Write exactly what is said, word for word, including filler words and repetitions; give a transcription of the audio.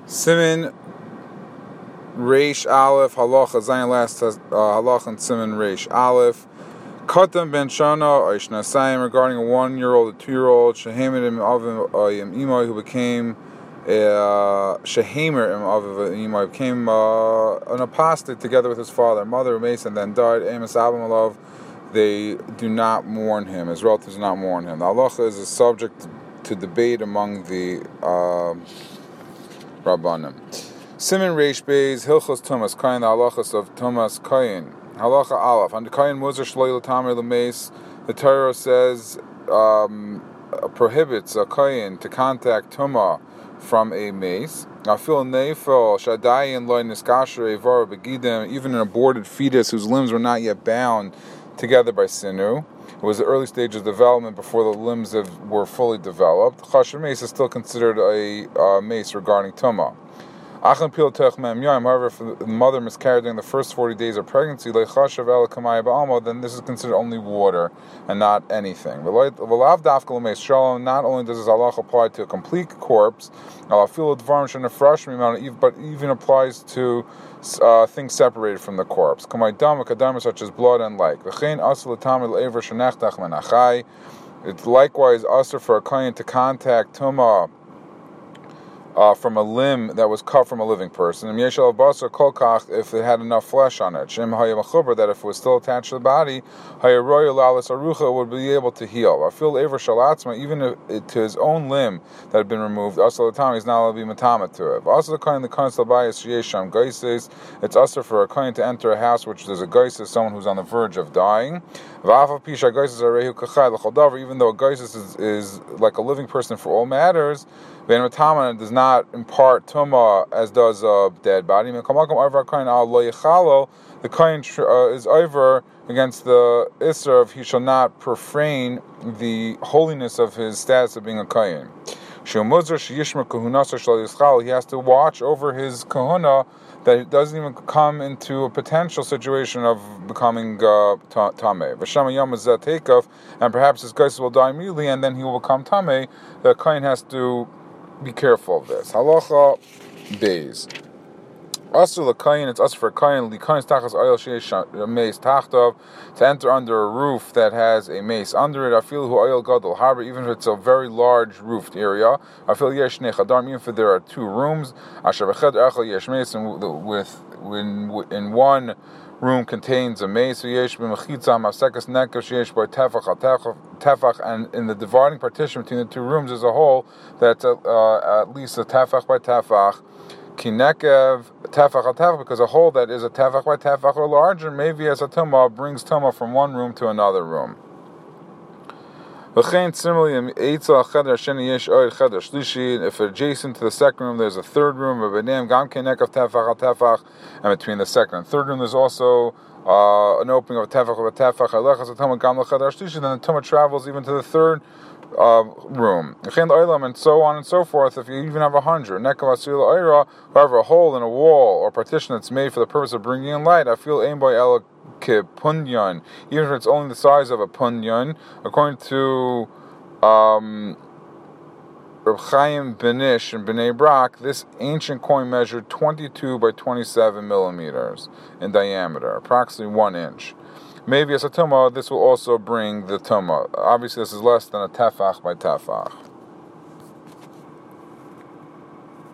Siman Reish Aleph Halacha Zayin last uh, Halacha and Siman Reish Aleph Katan Ben Shana Oishna Sayim regarding a one-year-old, a two-year-old Shehamer Im Avim Im Imai who became a Shehamer Im Avim Imai became uh, an apostate together with his father, mother, Mason, then died. Amos Abim Alav. They do not mourn him. His relatives do not mourn him. The halacha is a subject to debate among the uh, Rabbanim. Siman Reish Beis Hilchos Tumas Kain, the halachas of Tumas Kain. Halacha Aleph. On the Kain Muzer Shloil Tamer L'Meis, the Torah says um, prohibits a Kain to contact Tumah from a mace. Afil Neifel Shadayin Loy Niskasher Evar Begidim, even an aborted fetus whose limbs were not yet bound together by Sinu. It was the early stage of development before the limbs have, were fully developed. Chasher mace is still considered a uh, mace regarding Tumah. However, if the mother miscarried during the first forty days of pregnancy, then this is considered only water and not anything. Not only does this halach apply to a complete corpse, but even applies to uh, things separated from the corpse, such as blood and like. It's likewise usher for a kohen to contact tumah Uh, from a limb that was cut from a living person. If it had enough flesh on it, that if it was still attached to the body, it would be able to heal. I feel even if it, to his own limb that had been removed, also the time he's not allowed to be matama to it. Also the kind the kind it's also for a kohen to enter a house which there's a geisis, someone who's on the verge of dying. Even though a geisis is, is like a living person for all matters, does not impart tumah as does a dead body. The kohen uh, is over against the isser of he shall not profane the holiness of his status of being a kohen. He has to watch over his kahuna that it doesn't even come into a potential situation of becoming uh, tameh. And perhaps his guys will die immediately, and then he will become tameh. The kohen has to be careful of this. Halacha Beis. Also, the kohen, it's us for a kohen, likohen tachas oil sheish mace tachtav, to enter under a roof that has a mace under it. I feel who oil gadol harbor, even if it's a very large roofed area. I feel yesh nechadar, even if there are two rooms. Asher v'ched echel yesh mace, with when in one room contains a mace, and in the dividing partition between the two rooms is a hole that's uh, uh, at least a tefach by tefach, kinekev tefach al tefach, because a hole that is a tefach by tefach or larger, maybe as a tumah brings tumah from one room to another room. Similarly, if adjacent to the second room there's a third room, and between the second and third room there's also uh, an opening of a tefach of a tefach, then the tumah travels even to the third uh, room, and so on and so forth. If you even have a hundred, however, a hole in a wall or partition that's made for the purpose of bringing in light, I feel aim by ela punyan, even if it's only the size of a punyan, according to um, Reb Chaim Benish and Bnei Brak, this ancient coin measured twenty-two by twenty-seven millimeters in diameter, approximately one inch. Maybe as a tumah, this will also bring the tumah. Obviously, this is less than a tefach by tefach.